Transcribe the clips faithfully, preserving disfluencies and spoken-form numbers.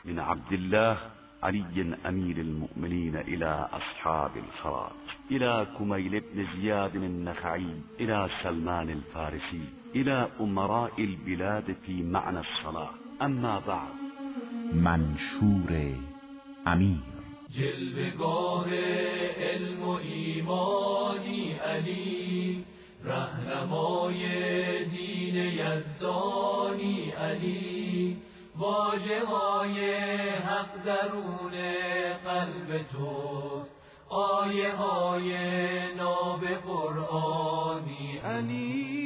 من عبد الله علي أمير المؤمنين إلى أصحاب الفرات، إلى كميل بن زياد النخعي، إلى سلمان الفارسي، إلى أمراء البلاد في معنى الصلاة. اما بعد. منشور امیر. جلوه‌گاه علم و ایمانی علی، رهنمای دین یزدانی علی، واژه‌های حق درون قلب توست، آیه های ناب قرآنی علی.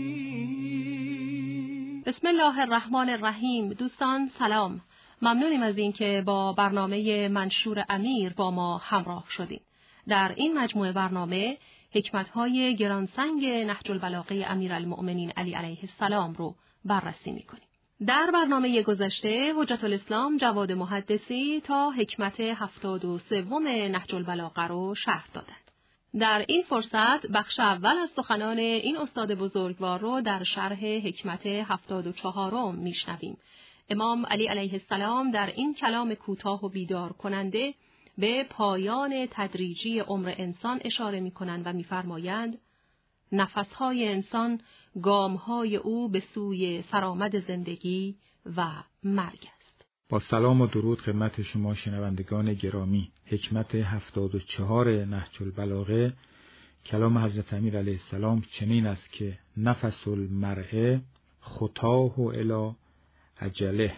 بسم الله الرحمن الرحیم. دوستان سلام، ممنونیم از اینکه با برنامه منشور امیر با ما همراه شدین. در این مجموعه برنامه حکمت‌های گرانسنگ نهج البلاغه امیرالمؤمنین علی علیه السلام رو بررسی می‌کنیم. در برنامه گذشته حجت الاسلام جواد محدثی تا حکمت هفتاد و سوم نهج البلاغه رو شرح دادند. در این فرصت بخش اول از سخنان این استاد بزرگوار رو در شرح حکمت هفتاد و چهارم میشنویم. امام علی علیه السلام در این کلام کوتاه و بیدار کننده به پایان تدریجی عمر انسان اشاره می‌کنند و می‌فرمایند نفس‌های انسان گام‌های او به سوی سرآمد زندگی و مرگ است. با سلام و درود خدمت شما شنوندگان گرامی. حکمت هفتاد و چهار نهج البلاغه کلام حضرت امیر علیه السلام چنین است که نفس المرء خطاه الی اجله،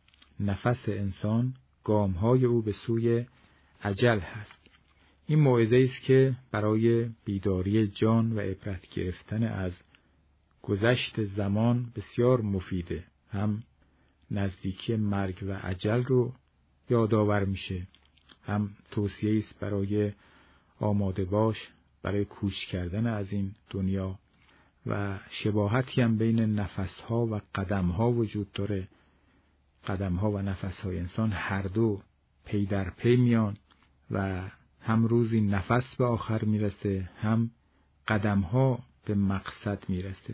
نفس انسان گام‌های او به سوی اجل هست. این موعظه است که برای بیداری جان و عبرت گرفتن از گذشت زمان بسیار مفیده. هم نزدیکی مرگ و اجل رو یادآور میشه، هم توصیه است برای آماده باش برای کوچ کردن از این دنیا و شباهتی هم بین نفسها و قدمها وجود داره. قدمها و نفسهای انسان هر دو پی در پی میان و هم روزی نفس به آخر میرسه، هم قدمها به مقصد میرسه.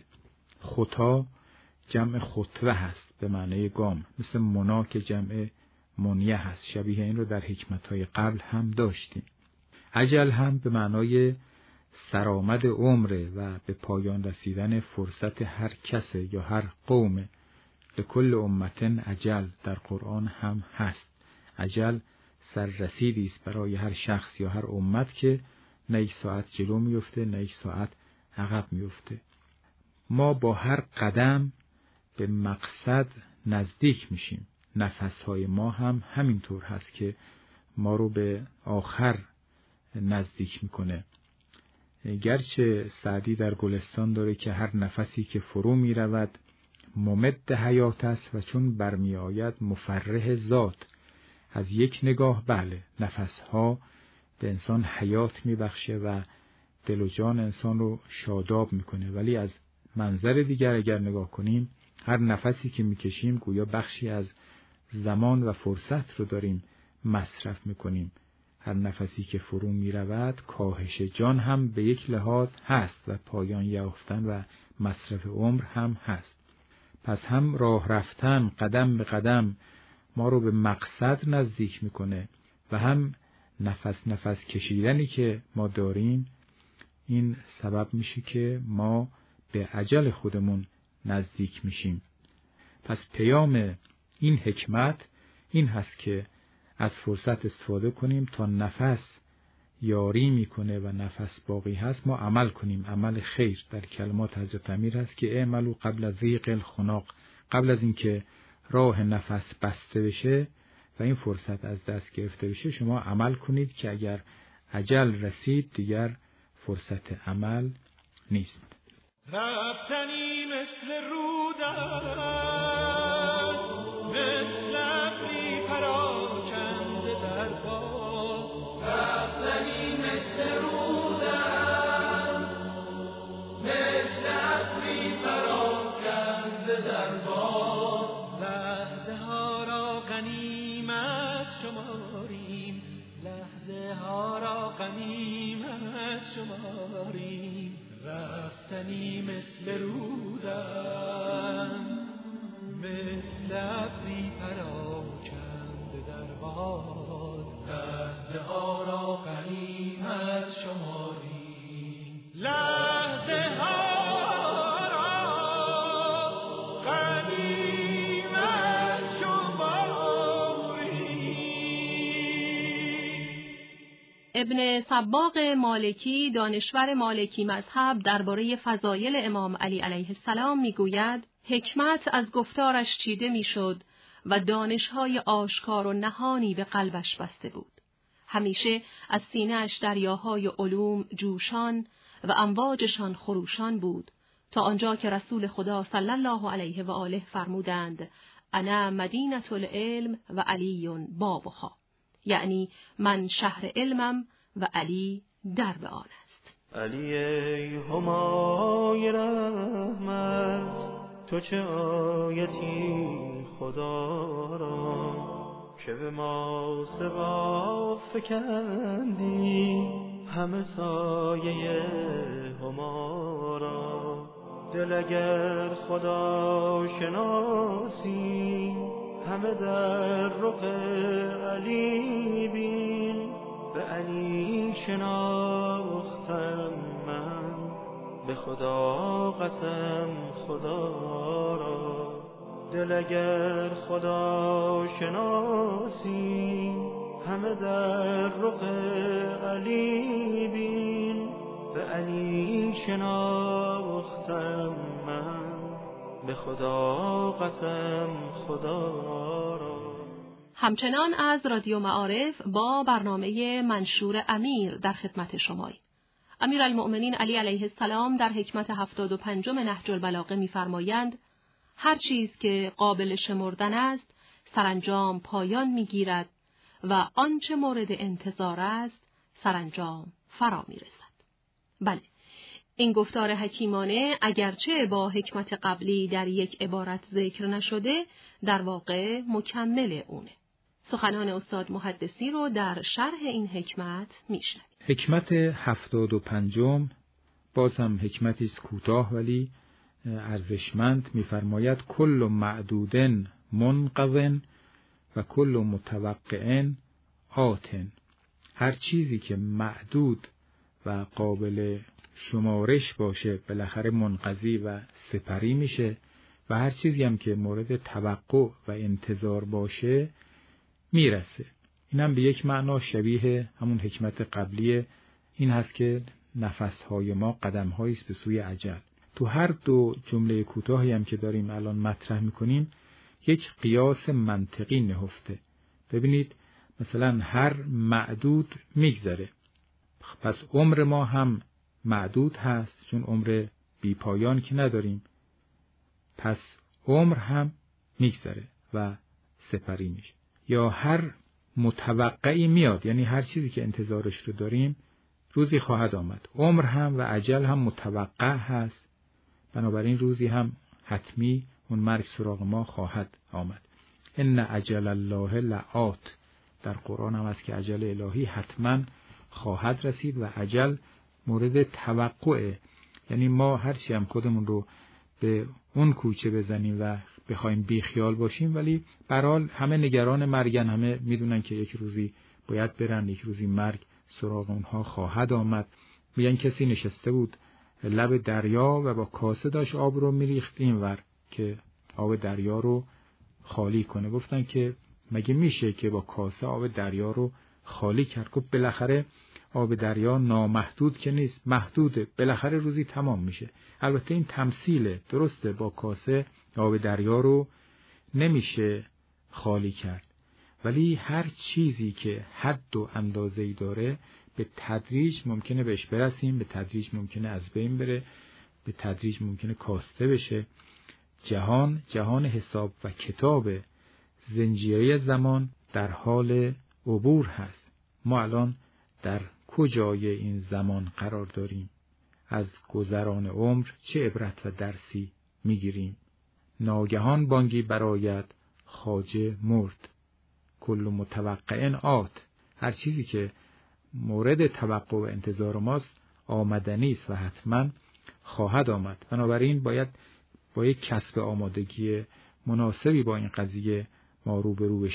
خطا جمع خطوه هست به معنی گام، مثل منا که جمع منیه هست. شبیه این رو در حکمتهای قبل هم داشتیم. اجل هم به معنای سرآمد عمره و به پایان رسیدن فرصت هر کس یا هر قوم. لکل امتن اجل در قرآن هم هست. اجل سررسیدی است برای هر شخص یا هر امت که نه یک ساعت جلو میفته نه یک ساعت عقب میفته. ما با هر قدم به مقصد نزدیک میشیم. نفسهای ما هم همینطور هست که ما رو به آخر نزدیک میکنه. گرچه سعدی در گلستان داره که هر نفسی که فرو میرود ممد حیات است و چون برمی آید مفرح ذات. از یک نگاه بله، نفسها به انسان حیات میبخشه و دل و جان انسان رو شاداب میکنه، ولی از منظر دیگر اگر نگاه کنیم هر نفسی که میکشیم گویا بخشی از زمان و فرصت رو داریم مصرف میکنیم. هر نفسی که فرو میرود کاهش جان هم به یک لحاظ هست و پایان یافتن و مصرف عمر هم هست. پس هم راه رفتن قدم به قدم ما رو به مقصد نزدیک میکنه و هم نفس نفس کشیدنی که ما داریم این سبب میشه که ما به اجل خودمون نزدیک میشیم. پس پیام این حکمت این هست که از فرصت استفاده کنیم تا نفس یاری میکنه و نفس باقی هست ما عمل کنیم، عمل خیر. در کلمات حضرت امیر هست که اعملوا قبل از ضیق الخناق، قبل از اینکه راه نفس بسته بشه و این فرصت از دست گرفته بشه شما عمل کنید که اگر اجل رسید دیگر فرصت عمل نیست. رفتنی مثل رودن، مثل ابری پراکنده در باد. رفتنی مثل رودن، مثل ابری پراکنده در باد. لحظه ها را غنیمت شماریم، لحظه ها را غنیمت شماریم. رفتنی مثل رودن، مثل ابری پراکنده در باد، لحظه ها را غنیمت شماری، لحظه ها ابن صباغ مالکی دانشور مالکی مذهب درباره فضایل امام علی علیه السلام میگوید حکمت از گفتارش چیده میشد و دانش‌های آشکار و نهانی به قلبش بسته بود. همیشه از سینه‌اش دریاهای علوم جوشان و امواجشان خروشان بود تا آنجا که رسول خدا صلی الله علیه و آله فرمودند انا مدینة العلم و علی بابها، یعنی من شهر علمم و علی درب آن است. علی ای همای رحمت، تو چه آیتی خدا را که به ما سوا فکندی همه سایه هما را. دل اگر خدا شناسی همه در رخ علی بین، به علی شناختم من به خدا قسم خدا را. دل اگر خدا شناسی همه در رخ علی بین، به علی شناختم من به خدا قسم خدا را. همچنان از رادیو معارف با برنامه منشور امیر در خدمت شماییم. امیرالمؤمنین علی علیه السلام در حکمت هفتاد و پنجم نهج البلاغه می‌فرمایند هر چیز که قابل شمردن است سرانجام پایان می‌گیرد و آنچه مورد انتظار است سرانجام فرا می‌رسد. بله، این گفتار حکیمانه اگرچه با حکمت قبلی در یک عبارت ذکر نشده، در واقع مکمل اونه. سخنان استاد محدثی رو در شرح این حکمت میشنویم. حکمت هفتاد و پنجم باز هم حکمتی است کوتاه ولی ارزشمند. می‌فرماید کل معدودن منقضن و کل متوقعن آتن. هر چیزی که معدود و قابل شمارش باشه بالاخره منقضی و سپری میشه و هر چیزی هم که مورد توقع و انتظار باشه میرسه. اینم به یک معنا شبیه همون حکمت قبلیه، این هست که نفسهای ما قدم‌هایی است به سوی اجل. تو هر دو جمله کوتاهی هم که داریم الان مطرح میکنیم یک قیاس منطقی نهفته. ببینید مثلا هر معدود میگذره، پس عمر ما هم معدود هست چون عمر بی پایان که نداریم، پس عمر هم میگذره و سپری میشه. یا هر متوقعی میاد، یعنی هر چیزی که انتظارش رو داریم روزی خواهد آمد. عمر هم و اجل هم متوقع هست، بنابراین روزی هم حتمی اون مرگ سراغ ما خواهد آمد. ان اجل الله لآت، در قرآن هم هست که اجل الهی حتما خواهد رسید و اجل مورد توقعه. یعنی ما هر چی هم خودمون رو به اون کوچه بزنیم و بخوایم بی خیال باشیم، ولی به هر حال همه نگران مرگن، همه میدونن که یک روزی باید برن، یک روزی مرگ سراغ اونها خواهد آمد. میگن کسی نشسته بود لب دریا و با کاسه داشت آب رو میریخت اینور که آب دریا رو خالی کنه. گفتن که مگه میشه که با کاسه آب دریا رو خالی کرد؟ گفت بالاخره آب دریا نامحدود که نیست، محدوده، بالاخره روزی تمام میشه. البته این تمثیله، درسته، با کاسه آب دریا رو نمیشه خالی کرد، ولی هر چیزی که حد و اندازه‌ای داره به تدریج ممکنه بهش برسیم، به تدریج ممکنه از بین بره، به تدریج ممکنه کاسته بشه. جهان جهان حساب و کتاب، زنجیره زمان در حال عبور هست. ما الان در کجای این زمان قرار داریم؟ از گذران عمر چه عبرت و درسی میگیریم؟ ناگهان بانگی برآید خواجه مرد، کل متوقعن آت. هر چیزی که مورد توقع و انتظار ماست آمدنی است و حتما خواهد آمد. بنابراین باید با یک کسب آمادگی مناسبی با این قضیه ما روبرو بشیم.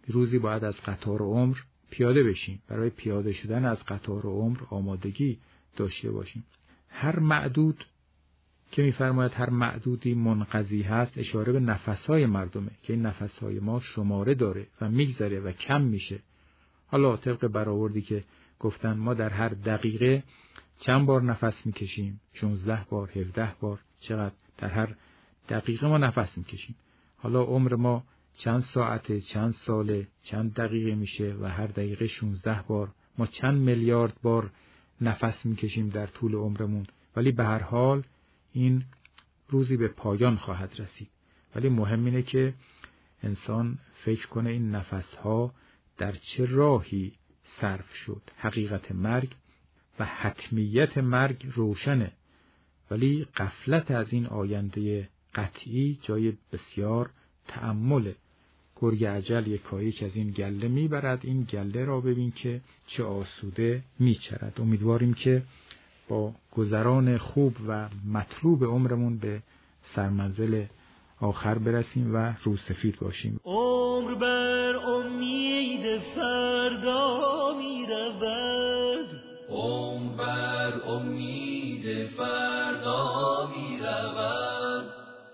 روزی باید از قطار عمر پیاده بشیم. برای پیاده شدن از قطار عمر آمادگی داشته باشیم. هر معدود که می‌فرماید هر معدودی منقضی هست، اشاره به نفس‌های مردمه که این نفس‌های ما شماره داره و میگذره و کم میشه. حالا طبق برآوردی که گفتن ما در هر دقیقه چند بار نفس میکشیم؟ شانزده بار، هفده بار، چقدر در هر دقیقه ما نفس میکشیم. حالا عمر ما چند ساعته، چند ساله، چند دقیقه میشه و هر دقیقه شانزده بار ما چند میلیارد بار نفس میکشیم در طول عمرمون. ولی به هر حال این روزی به پایان خواهد رسید. ولی مهم اینه که انسان فکر کنه این نفسها در چه راهی صرف شد. حقیقت مرگ و حتمیت مرگ روشنه، ولی غفلت از این آینده قطعی جای بسیار تأمله. گرگ اجل یکایک از این گله میبرد، این گله را ببین که چه آسوده میچرد. امیدواریم که با گذران خوب و مطلوب عمرمون به سرمنزل آخر برسیم و روسفید باشیم. عمر بر امید فردا می رود، عمر بر امید فردا می رود،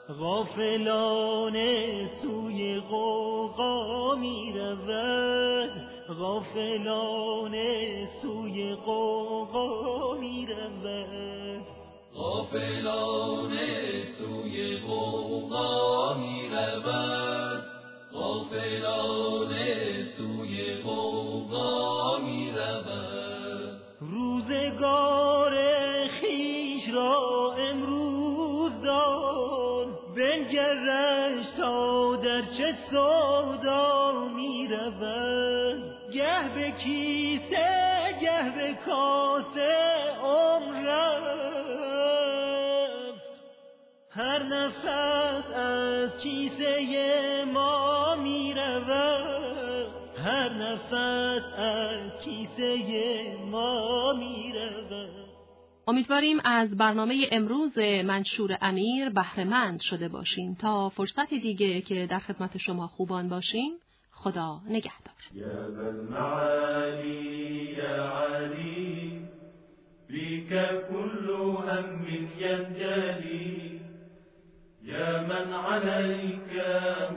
غافلانه سوی غوغا می رود، غافلانه سوی غوغا می رود، غافلانه سوی غوغا می رود، غافلانه سوی غوغا می رود. روزگار خویش را امروز دان، بنگرش تا در چه سودا می رود. گه به کیسه گه به کاسه عمر رفت، هر نفس از کیسه ما می رود، هر نفس از کیسه ما می رود. امیدواریم از برنامه امروز منشور امیر بهره مند شده باشیم. تا فرصت دیگه که در خدمت شما خوبان باشیم، خدا نگهدار. یا بالمعالی یا علی بیک کل هم ینجلی یا من علیک